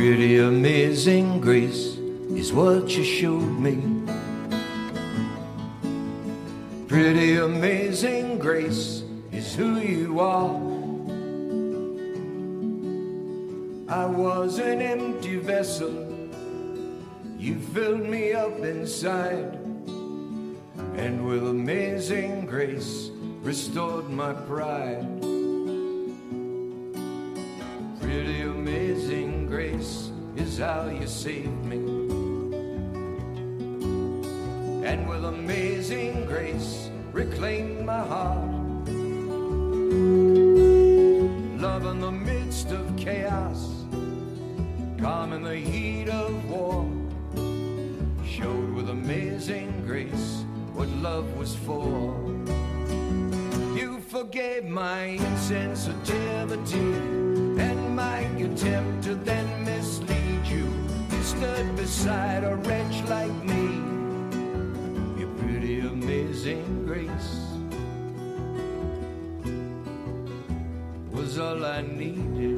Pretty amazing grace is what you showed me. Pretty amazing grace is who you are. I was an empty vessel, you filled me up inside, and with amazing grace restored my pride. Pretty amazing grace is how you saved me, and with amazing grace reclaimed my heart. Love in the midst of chaos, calm in the heat of war, showed with amazing grace what love was for. You forgave my insensitivity and my attempt to then mislead you. You stood beside a wretch like me. Your pretty amazing grace was all I needed.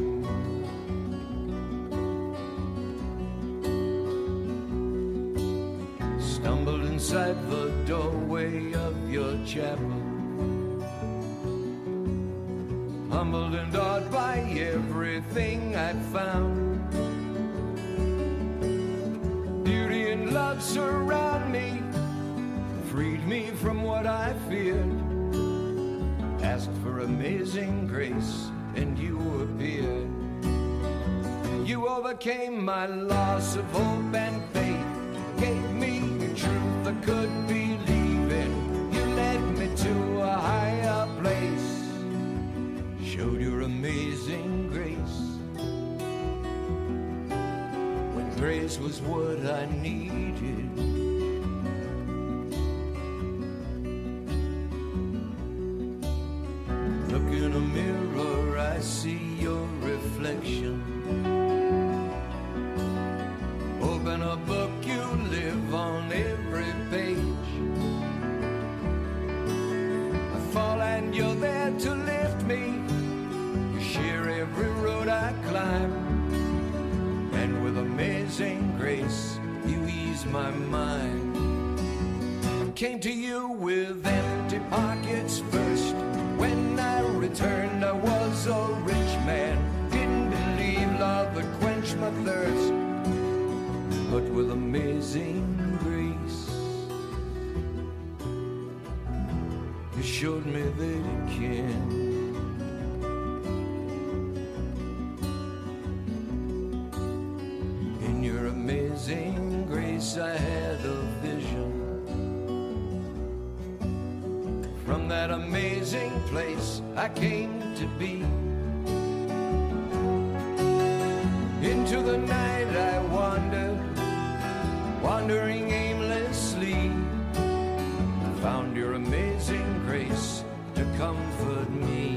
Stumbled inside the doorway of your chapel, humbled and awed by everything I'd found. Beauty and love surround me, freed me from what I feared. Asked for amazing grace and you appeared. You overcame my loss of hope and faith, gave me a truth I could believe in. You led me to a higher place, showed your amazing grace, when grace was what I needed. Look in a mirror, I see your reflection. Open a book, you live on every page. I fall and you're there to lift me. You share every road I climb, and with amazing grace you ease my mind. I came to you with empty pockets first. When I returned I was a rich man. Didn't believe love would quench my thirst, but with amazing grace you showed me that it can. In your amazing grace I had a vision. From that amazing place I came to be. Into the night I wandered, wandering aimlessly, found your amazing grace to comfort me.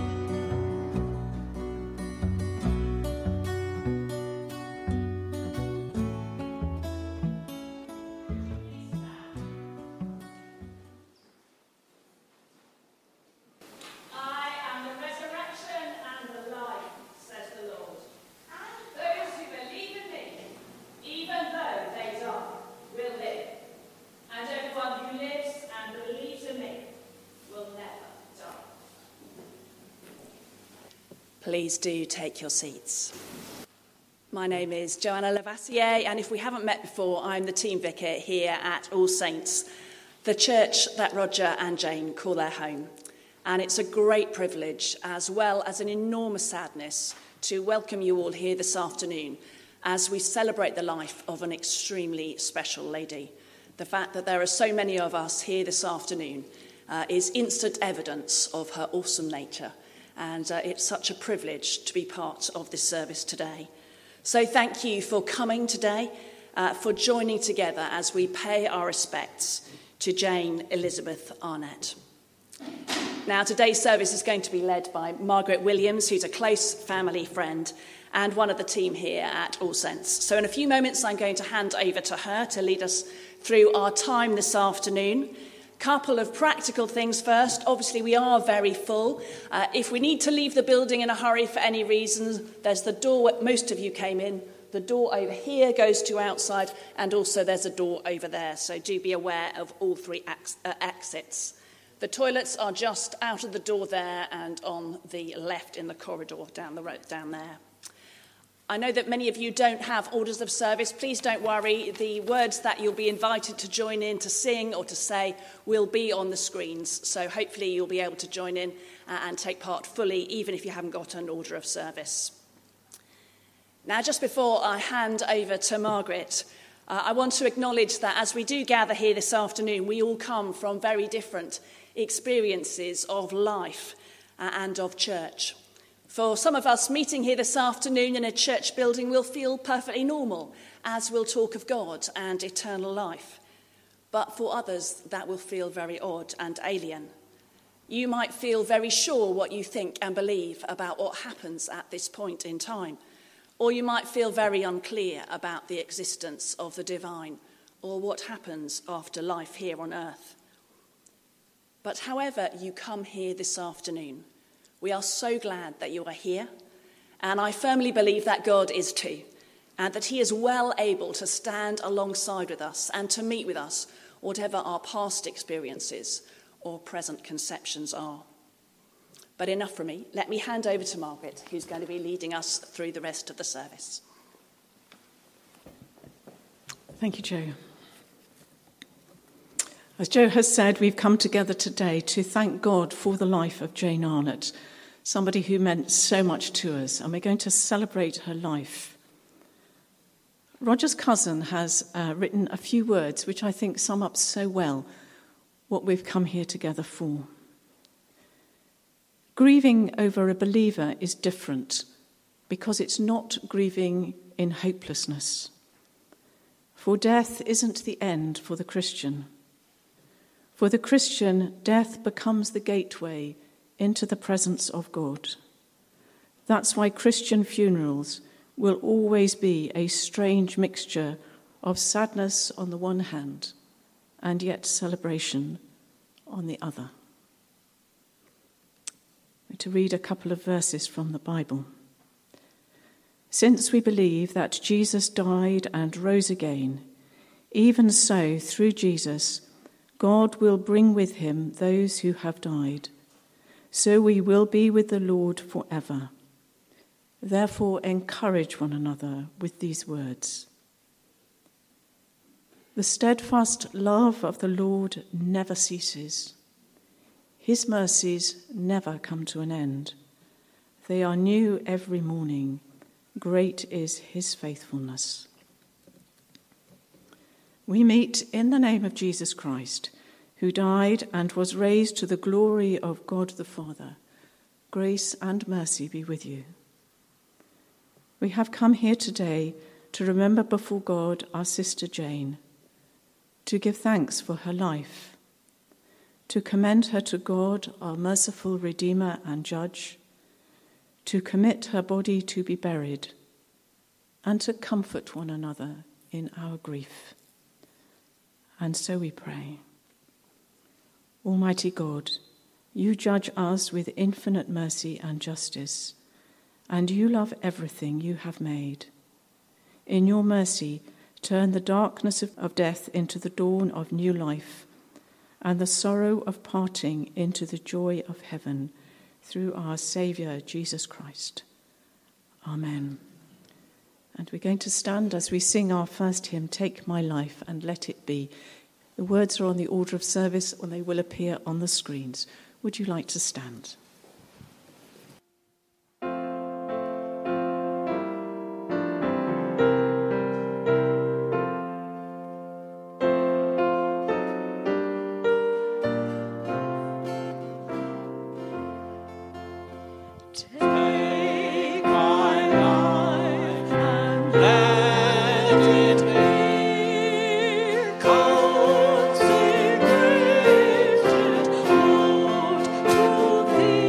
Please do take your seats. My name is Joanna Lavassier, and if we haven't met before, I'm the team vicar here at All Saints, the church that Roger and Jane call their home. And it's a great privilege, as well as an enormous sadness, to welcome you all here this afternoon as we celebrate the life of an extremely special lady. The fact that there are so many of us here this afternoon is instant evidence of her awesome nature. And it's such a privilege to be part of this service today. So thank you for coming today, for joining together as we pay our respects to Jane Elizabeth Arnett. Now, today's service is going to be led by Margaret Williams, who's a close family friend and one of the team here at All Saints. So in a few moments, I'm going to hand over to her to lead us through our time this afternoon. Couple of practical things first. Obviously, we are very full. If we need to leave the building in a hurry for any reason, there's the door where most of you came in The door over here goes to outside, and also there's a door over there, so do be aware of all three exits. The toilets are just out of the door there and on the left in the corridor down the road down there. I know that many of you don't have orders of service. Please don't worry. The words that you'll be invited to join in to sing or to say will be on the screens. So hopefully you'll be able to join in and take part fully, even if you haven't got an order of service. Now, just before I hand over to Margaret, I want to acknowledge that as we do gather here this afternoon, we all come from very different experiences of life and of church. For some of us, meeting here this afternoon in a church building will feel perfectly normal, as we'll talk of God and eternal life. But for others, that will feel very odd and alien. You might feel very sure what you think and believe about what happens at this point in time. Or you might feel very unclear about the existence of the divine or what happens after life here on earth. But however you come here this afternoon, we are so glad that you are here, and I firmly believe that God is too, and that he is well able to stand alongside with us and to meet with us, whatever our past experiences or present conceptions are. But enough from me. Let me hand over to Margaret, who's going to be leading us through the rest of the service. Thank you, Jo. As Jo has said, we've come together today to thank God for the life of Jane Arnott, somebody who meant so much to us, and we're going to celebrate her life. Roger's cousin has written a few words which I think sum up so well what we've come here together for. Grieving over a believer is different because it's not grieving in hopelessness. For death isn't the end for the Christian. For the Christian, death becomes the gateway into the presence of God. That's why Christian funerals will always be a strange mixture of sadness on the one hand and yet celebration on the other. I'm going to read a couple of verses from the Bible. Since we believe that Jesus died and rose again, even so, through Jesus, God will bring with him those who have died. So we will be with the Lord forever. Therefore, encourage one another with these words. The steadfast love of the Lord never ceases. His mercies never come to an end. They are new every morning. Great is his faithfulness. We meet in the name of Jesus Christ, who died and was raised to the glory of God the Father. Grace and mercy be with you. We have come here today to remember before God our sister Jane, to give thanks for her life, to commend her to God, our merciful Redeemer and Judge, to commit her body to be buried, and to comfort one another in our grief. And so we pray. Almighty God, you judge us with infinite mercy and justice, and you love everything you have made. In your mercy, turn the darkness of death into the dawn of new life, and the sorrow of parting into the joy of heaven, through our Saviour, Jesus Christ. Amen. And we're going to stand as we sing our first hymn, Take My Life and Let It Be. The words are on the order of service, and they will appear on the screens. Would you like to stand? Consecrated, Lord, to thee.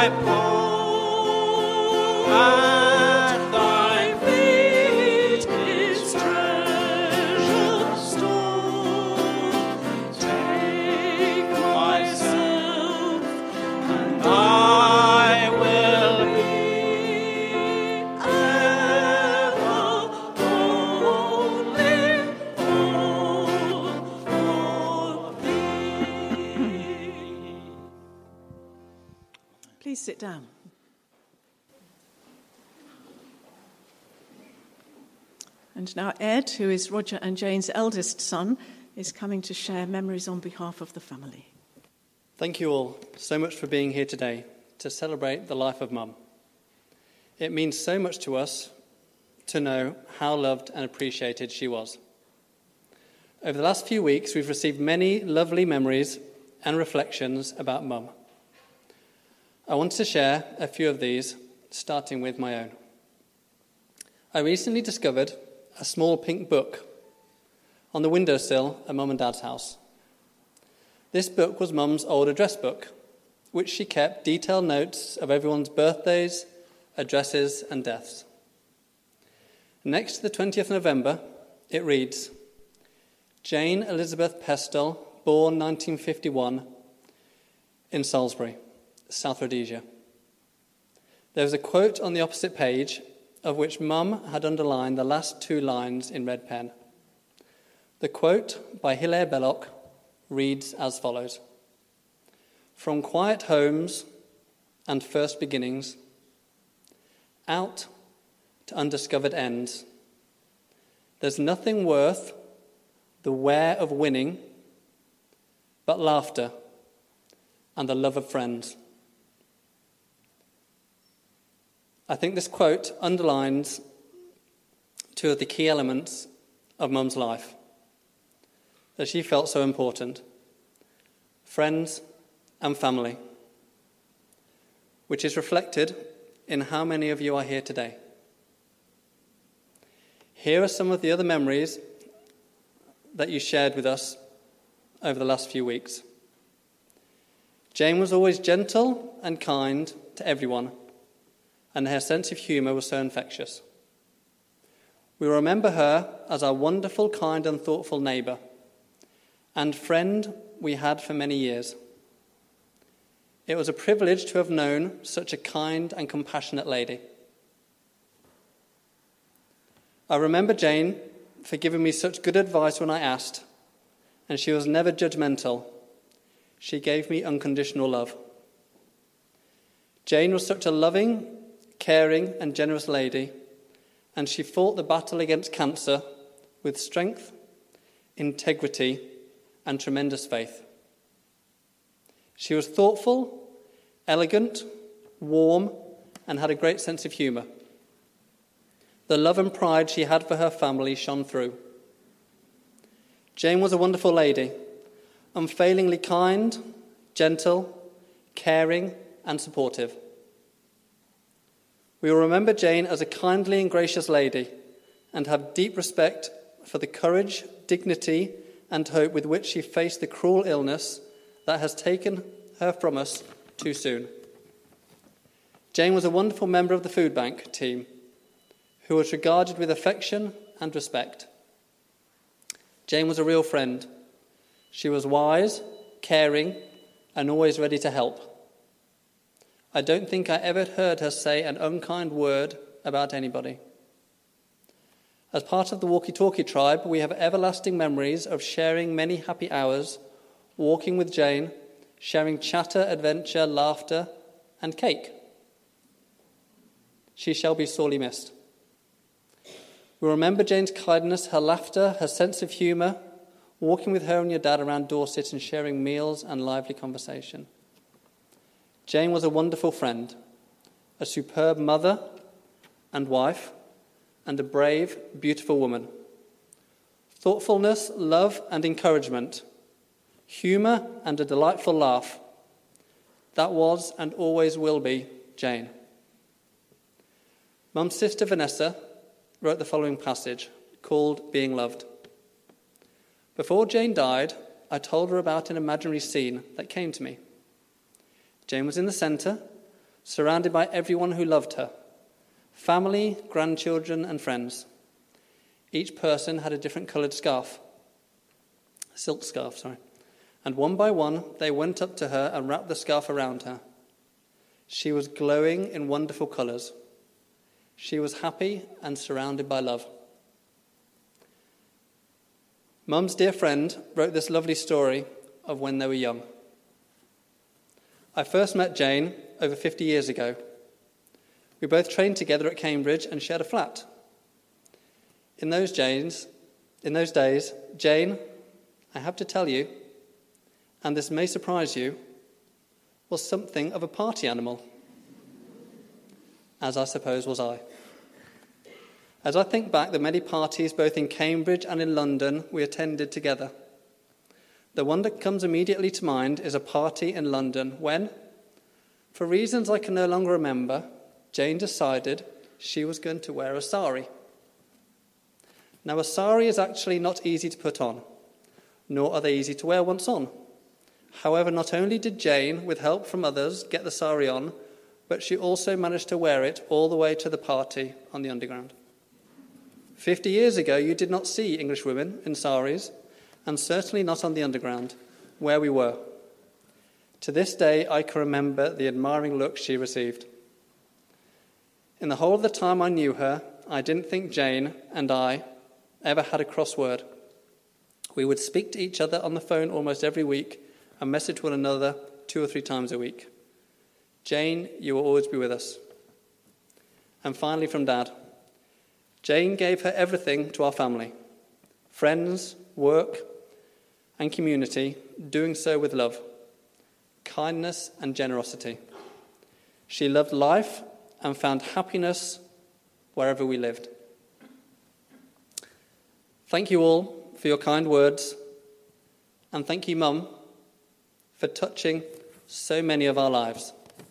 Please sit down. And now Ed, who is Roger and Jane's eldest son, is coming to share memories on behalf of the family. Thank you all so much for being here today to celebrate the life of Mum. It means so much to us to know how loved and appreciated she was. Over the last few weeks, we've received many lovely memories and reflections about Mum. I want to share a few of these, starting with my own. I recently discovered a small pink book on the windowsill at Mum and Dad's house. This book was Mum's old address book, which she kept detailed notes of everyone's birthdays, addresses and deaths. Next to the 20th November, it reads, Jane Elizabeth Pestle, born 1951, in Salisbury, South Rhodesia. There was a quote on the opposite page of which Mum had underlined the last two lines in red pen. The quote by Hilaire Belloc reads as follows: From quiet homes and first beginnings, out to undiscovered ends, there's nothing worth the wear of winning but laughter and the love of friends. I think this quote underlines two of the key elements of Mum's life that she felt so important: friends and family, which is reflected in how many of you are here today. Here are some of the other memories that you shared with us over the last few weeks. Jane was always gentle and kind to everyone, and her sense of humour was so infectious. We remember her as our wonderful, kind and thoughtful neighbour and friend we had for many years. It was a privilege to have known such a kind and compassionate lady. I remember Jane for giving me such good advice when I asked, and she was never judgmental. She gave me unconditional love. Jane was such a loving, caring and generous lady, and she fought the battle against cancer with strength, integrity and tremendous faith. She was thoughtful, elegant, warm and had a great sense of humour. The love and pride she had for her family shone through. Jane was a wonderful lady, unfailingly kind, gentle, caring and supportive. We will remember Jane as a kindly and gracious lady and have deep respect for the courage, dignity and hope with which she faced the cruel illness that has taken her from us too soon. Jane was a wonderful member of the food bank team who was regarded with affection and respect. Jane was a real friend. She was wise, caring and always ready to help. I don't think I ever heard her say an unkind word about anybody. As part of the Walkie-Talkie tribe, we have everlasting memories of sharing many happy hours, walking with Jane, sharing chatter, adventure, laughter, and cake. She shall be sorely missed. We remember Jane's kindness, her laughter, her sense of humour, walking with her and your dad around Dorset and sharing meals and lively conversation. Jane was a wonderful friend, a superb mother and wife, and a brave, beautiful woman. Thoughtfulness, love and encouragement, humour and a delightful laugh. That was and always will be Jane. Mum's sister Vanessa wrote the following passage called Being Loved. Before Jane died, I told her about an imaginary scene that came to me. Jane was in the centre, surrounded by everyone who loved her, family, grandchildren, and friends. Each person had a different coloured silk scarf, and one by one they went up to her and wrapped the scarf around her. She was glowing in wonderful colours. She was happy and surrounded by love. Mum's dear friend wrote this lovely story of when they were young. I first met Jane over 50 years ago. We both trained together at Cambridge and shared a flat. In those days, Jane, I have to tell you, and this may surprise you, was something of a party animal, as I suppose was I. As I think back the many parties both in Cambridge and in London we attended together, the one that comes immediately to mind is a party in London when, for reasons I can no longer remember, Jane decided she was going to wear a sari. Now, a sari is actually not easy to put on, nor are they easy to wear once on. However, not only did Jane, with help from others, get the sari on, but she also managed to wear it all the way to the party on the Underground. 50 years ago, you did not see English women in saris, and certainly not on the Underground, where we were. To this day, I can remember the admiring look she received. In the whole of the time I knew her, I didn't think Jane and I ever had a crossword. We would speak to each other on the phone almost every week and message one another 2 or 3 times a week. Jane, you will always be with us. And finally from Dad. Jane gave her everything to our family. Friends, work, and community, doing so with love, kindness, and generosity. She loved life and found happiness wherever we lived. Thank you all for your kind words, and thank you, Mum, for touching so many of our lives.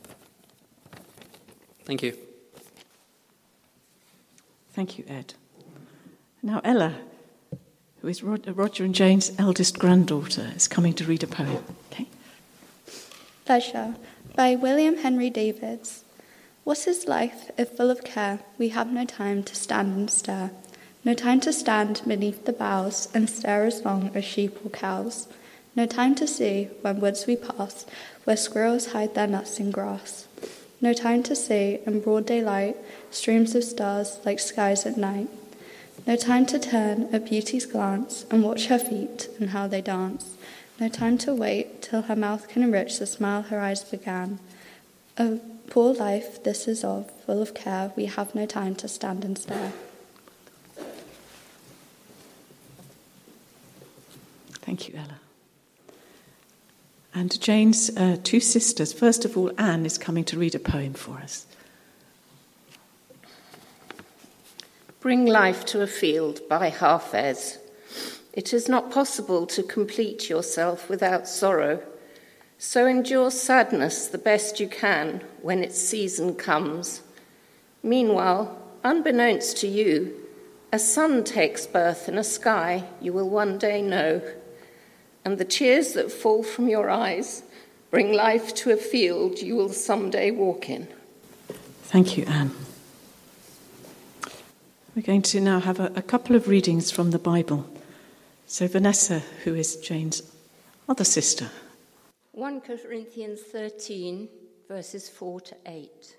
Thank you. Thank you, Ed. Now Ella, who is Roger and Jane's eldest granddaughter, is coming to read a poem. Okay. Leisure by William Henry Davids. What is life if full of care we have no time to stand and stare? No time to stand beneath the boughs and stare as long as sheep or cows. No time to see, when woods we pass, where squirrels hide their nuts in grass. No time to see, in broad daylight, streams of stars like skies at night. No time to turn at beauty's glance and watch her feet and how they dance. No time to wait till her mouth can enrich the smile her eyes began. A poor life this is of, full of care, we have no time to stand and stare. Thank you, Ella. And Jane's 2 sisters. First of all, Anne is coming to read a poem for us. Bring life to a field by Hafez. It is not possible to complete yourself without sorrow. So endure sadness the best you can when its season comes. Meanwhile, unbeknownst to you, a sun takes birth in a sky you will one day know. And the tears that fall from your eyes bring life to a field you will someday walk in. Thank you, Anne. We're going to now have a couple of readings from the Bible. So Vanessa, who is Jane's other sister. 1 Corinthians 13, verses 4 to 8.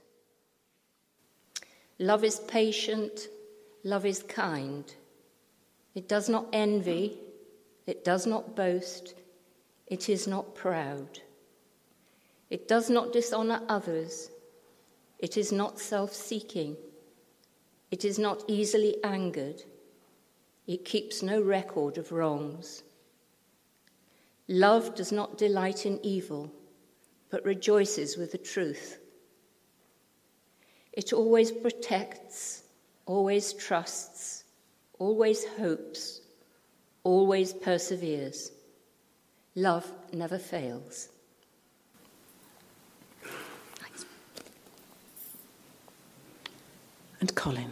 Love is patient, love is kind. It does not envy. It does not boast. It is not proud. It does not dishonor others. It is not self-seeking. It is not easily angered. It keeps no record of wrongs. Love does not delight in evil, but rejoices with the truth. It always protects, always trusts, always hopes, always perseveres. Love never fails. Thanks. And Colin.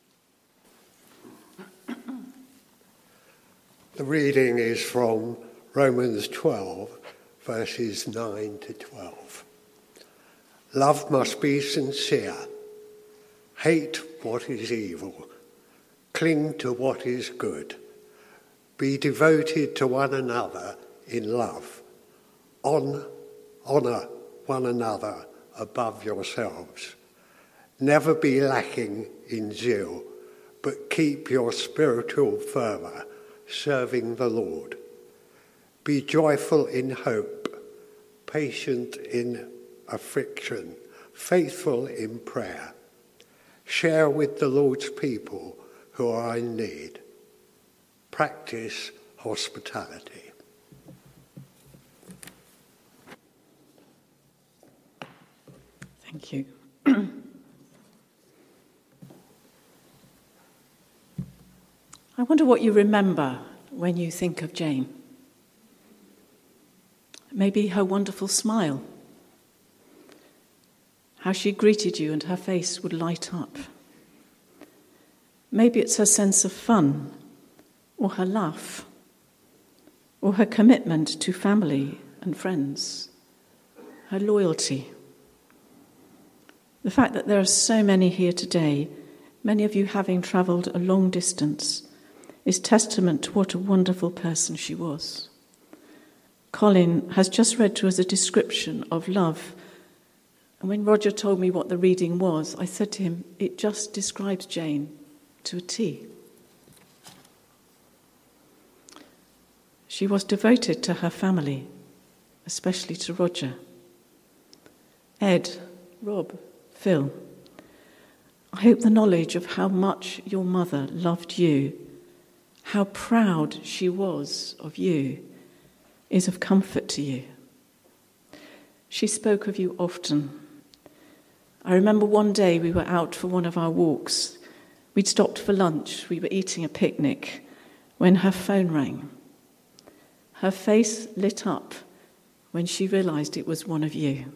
The reading is from Romans 12, verses 9 to 12. Love must be sincere. Hate what is evil. Cling to what is good. Be devoted to one another in love. Honour one another above yourselves. Never be lacking in zeal, but keep your spiritual fervour, serving the Lord. Be joyful in hope, patient in affliction, faithful in prayer. Share with the Lord's people who are in need. Practice hospitality. Thank you. I wonder what you remember when you think of Jane. Maybe her wonderful smile, how she greeted you and her face would light up. Maybe it's her sense of fun, or her laugh, or her commitment to family and friends, her loyalty. The fact that there are so many here today, many of you having travelled a long distance, is testament to what a wonderful person she was. Colin has just read to us a description of love. And when Roger told me what the reading was, I said to him, it just describes Jane to a T. She was devoted to her family, especially to Roger. Ed, Rob, Phil, I hope the knowledge of how much your mother loved you, how proud she was of you, is of comfort to you. She spoke of you often. I remember one day we were out for one of our walks. We'd stopped for lunch. We were eating a picnic when her phone rang. Her face lit up when she realised it was one of you.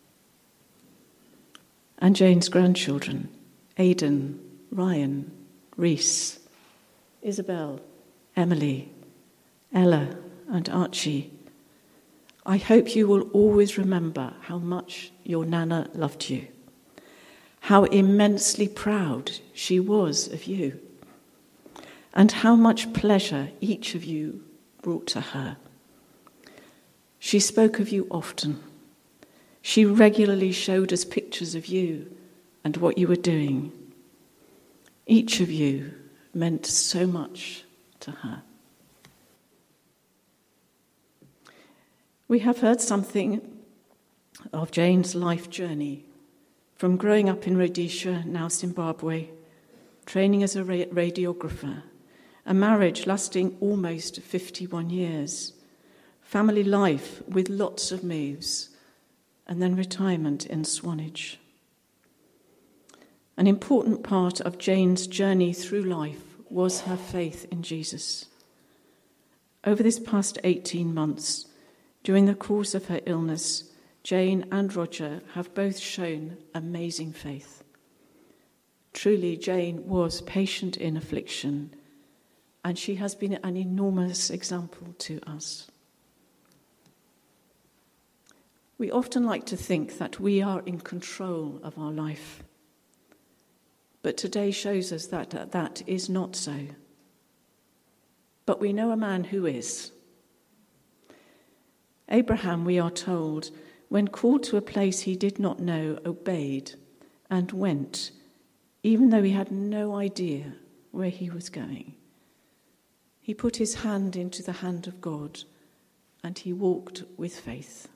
And Jane's grandchildren, Aidan, Ryan, Reese, Isabel, Emily, Ella and Archie. I hope you will always remember how much your Nana loved you, how immensely proud she was of you, and how much pleasure each of you brought to her. She spoke of you often. She regularly showed us pictures of you and what you were doing. Each of you meant so much to her. We have heard something of Jane's life journey, from growing up in Rhodesia, now Zimbabwe, training as a radiographer, a marriage lasting almost 51 years, family life with lots of moves, and then retirement in Swanage. An important part of Jane's journey through life was her faith in Jesus. Over this past 18 months, during the course of her illness, Jane and Roger have both shown amazing faith. Truly, Jane was patient in affliction, and she has been an enormous example to us. We often like to think that we are in control of our life, but today shows us that that is not so. But we know a man who is. Abraham, we are told, when called to a place he did not know, obeyed and went, even though he had no idea where he was going. He put his hand into the hand of God, and he walked with faith.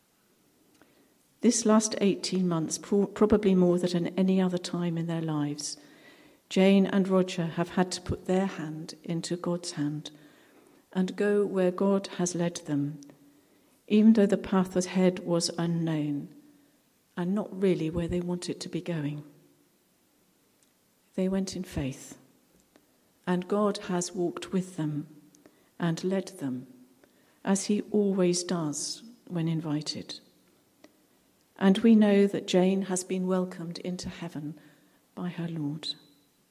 This last 18 months, probably more than any other time in their lives, Jane and Roger have had to put their hand into God's hand and go where God has led them, even though the path ahead was unknown and not really where they wanted to be going. They went in faith, and God has walked with them and led them, as he always does when invited. And we know that Jane has been welcomed into heaven by her Lord.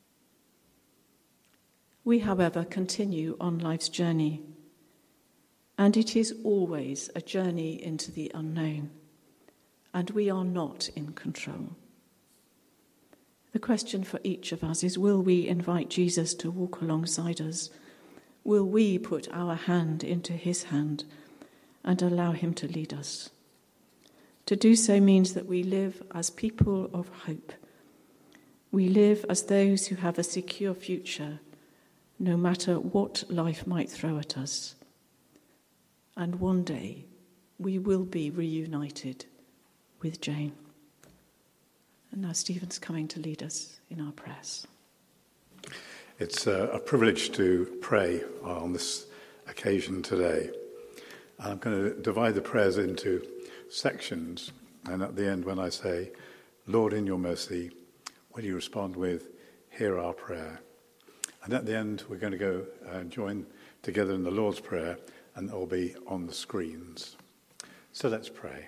We, however, continue on life's journey. And it is always a journey into the unknown, and we are not in control. The question for each of us is, will we invite Jesus to walk alongside us? Will we put our hand into his hand and allow him to lead us? To do so means that we live as people of hope. We live as those who have a secure future, no matter what life might throw at us. And one day we will be reunited with Jane. And now Stephen's coming to lead us in our prayers. It's a privilege to pray on this occasion today. I'm going to divide the prayers into sections, and at the end when I say, Lord, in your mercy, will you respond with, hear our prayer? And at the end we're going to go and join together in the Lord's Prayer, and it will be on the screens. So let's pray.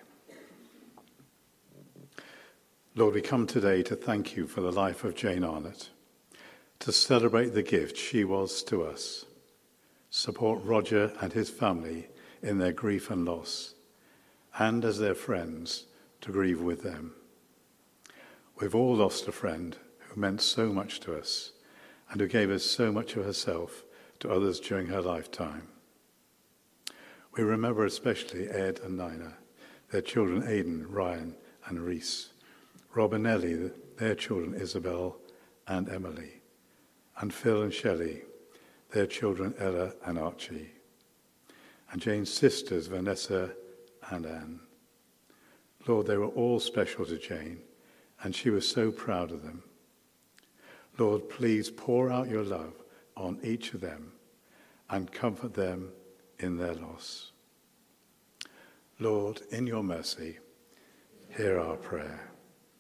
Lord, we come today to thank you for the life of Jane Arnott, to celebrate the gift she was to us, support Roger and his family in their grief and loss, and as their friends, to grieve with them. We've all lost a friend who meant so much to us and who gave us so much of herself to others during her lifetime. We remember especially Ed and Nina, their children Aidan, Ryan and Reese, Rob and Ellie, their children Isabel and Emily, and Phil and Shelley, their children Ella and Archie, and Jane's sisters Vanessa and Anne. Lord, they were all special to Jane, and she was so proud of them. Lord, please pour out your love on each of them and comfort them in their loss. Lord, in your mercy, hear our prayer.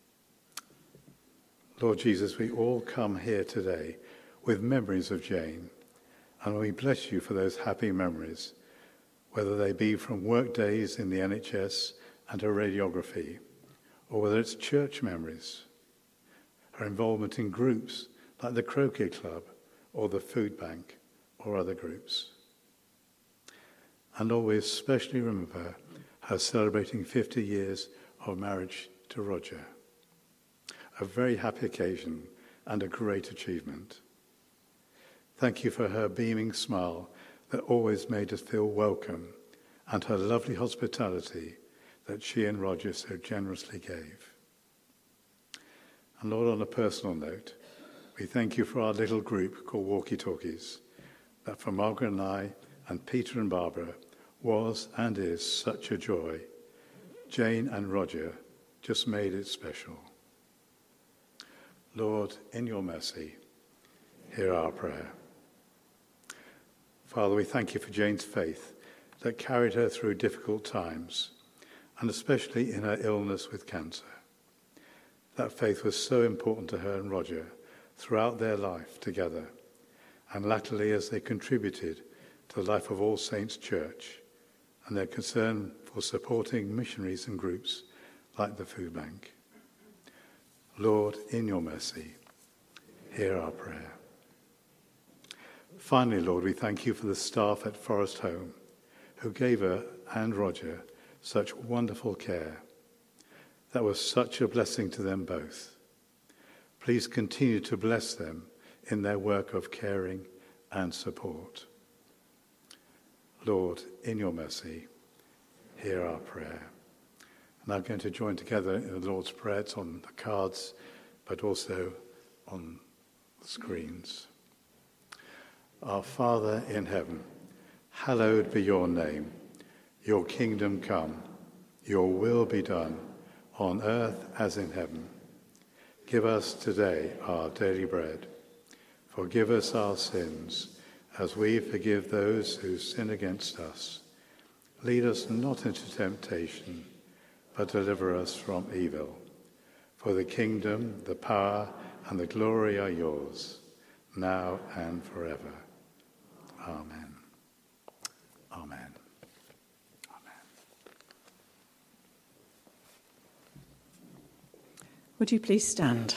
Lord Jesus, we all come here today with memories of Jane, and we bless you for those happy memories, whether they be from work days in the NHS and her radiography, or whether it's church memories, her involvement in groups like the Croquet Club or the Food Bank or other groups. And Lord, we especially remember her celebrating 50 years of marriage to Roger. A very happy occasion and a great achievement. Thank you for her beaming smile that always made us feel welcome, and her lovely hospitality that she and Roger so generously gave. And Lord, on a personal note, we thank you for our little group called Walkie Talkies, that for Margaret and I and Peter and Barbara was and is such a joy. Jane and Roger just made it special. Lord, in your mercy, hear our prayer. Father, we thank you for Jane's faith that carried her through difficult times, and especially in her illness with cancer. That faith was so important to her and Roger throughout their life together, and latterly as they contributed to the life of All Saints Church and their concern for supporting missionaries and groups like the Food Bank. Lord, in your mercy, hear our prayer. Finally, Lord, we thank you for the staff at Forest Home who gave her and Roger such wonderful care. That was such a blessing to them both. Please continue to bless them in their work of caring and support. Lord, in your mercy, hear our prayer. And I'm going to join together in the Lord's Prayer. It's on the cards, but also on the screens. Our Father in heaven, hallowed be your name. Your kingdom come, your will be done, on earth as in heaven. Give us today our daily bread. Forgive us our sins, as we forgive those who sin against us. Lead us not into temptation, but deliver us from evil. For the kingdom, the power, and the glory are yours, now and forever. Amen. Amen. Would you please stand?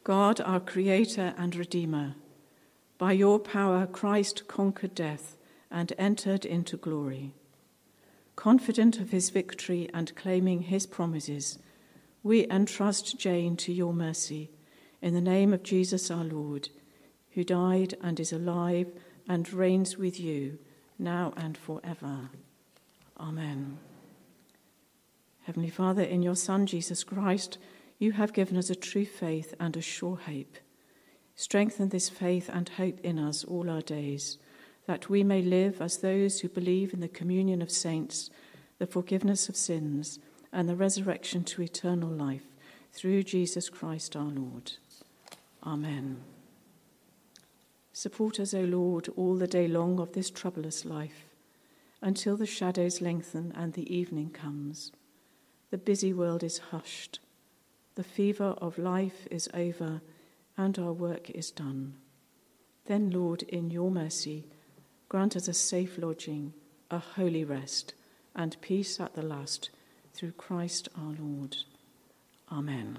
God, our Creator and Redeemer, by your power Christ conquered death and entered into glory. Confident of his victory and claiming his promises, we entrust Jane to your mercy in the name of Jesus our Lord, who died and is alive and reigns with you now and forever. Amen. Heavenly Father, in your Son, Jesus Christ, you have given us a true faith and a sure hope. Strengthen this faith and hope in us all our days, that we may live as those who believe in the communion of saints, the forgiveness of sins, and the resurrection to eternal life, through Jesus Christ our Lord. Amen. Support us, O Lord, all the day long of this troublous life, until the shadows lengthen and the evening comes. The busy world is hushed, the fever of life is over, and our work is done. Then, Lord, in your mercy, grant us a safe lodging, a holy rest, and peace at the last, through Christ our Lord. Amen.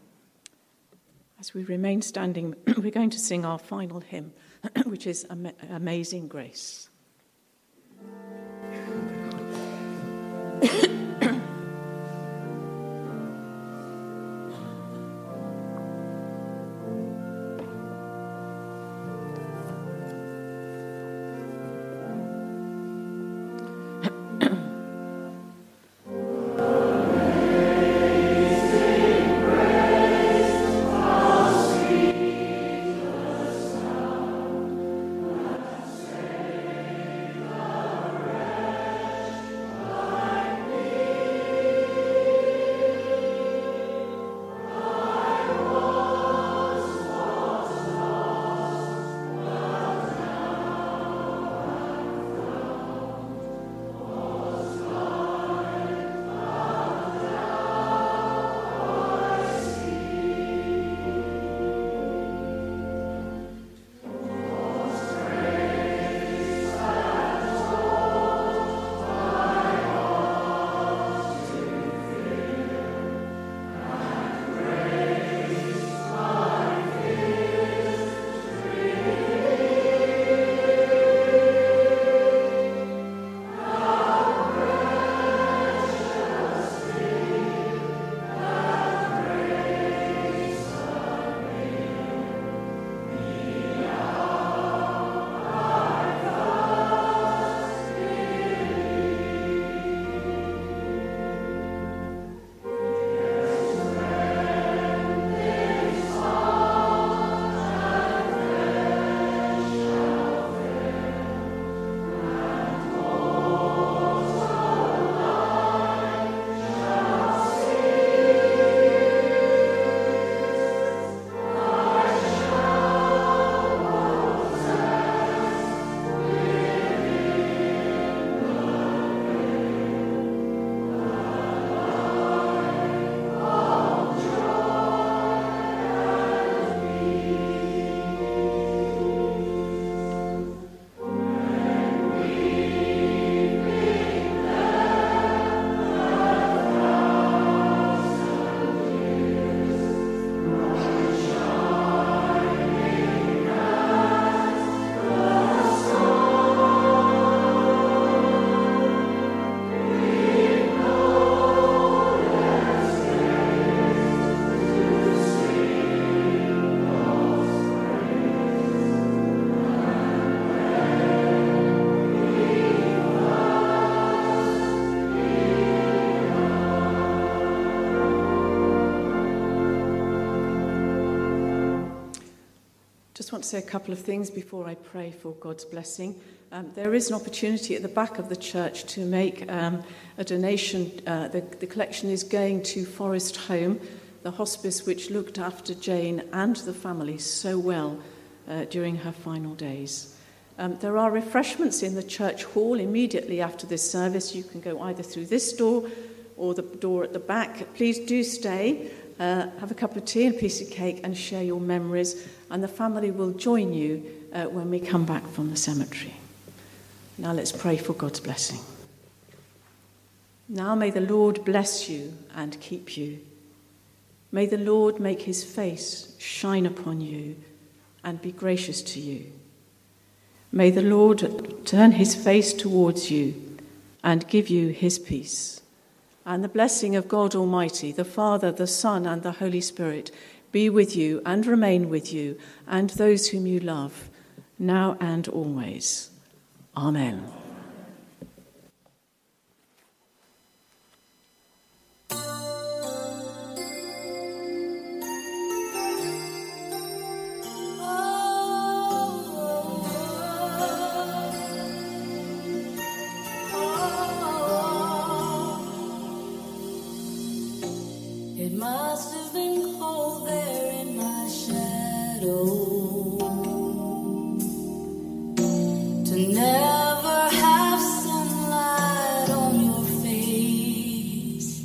As we remain standing, we're going to sing our final hymn, which is Amazing Grace. Just want to say a couple of things before I pray for God's blessing. There is an opportunity at the back of the church to make a donation. The collection is going to Forest Home, the hospice which looked after Jane and the family so well during her final days. There are refreshments in the church hall immediately after this service. You can go either through this door or the door at the back. Please do stay, have a cup of tea and a piece of cake and share your memories, and the family will join you when we come back from the cemetery. Now let's pray for God's blessing. Now may the Lord bless you and keep you. May the Lord make his face shine upon you and be gracious to you. May the Lord turn his face towards you and give you his peace. And the blessing of God Almighty, the Father, the Son, and the Holy Spirit be with you and remain with you and those whom you love, now and always. Amen. It must have been cold there in my shadow to never have sunlight on your face.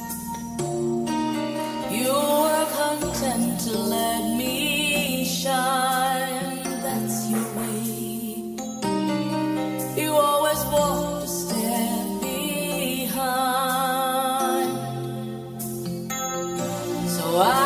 You were content to let me shine, that's your way. You always walked a step behind. So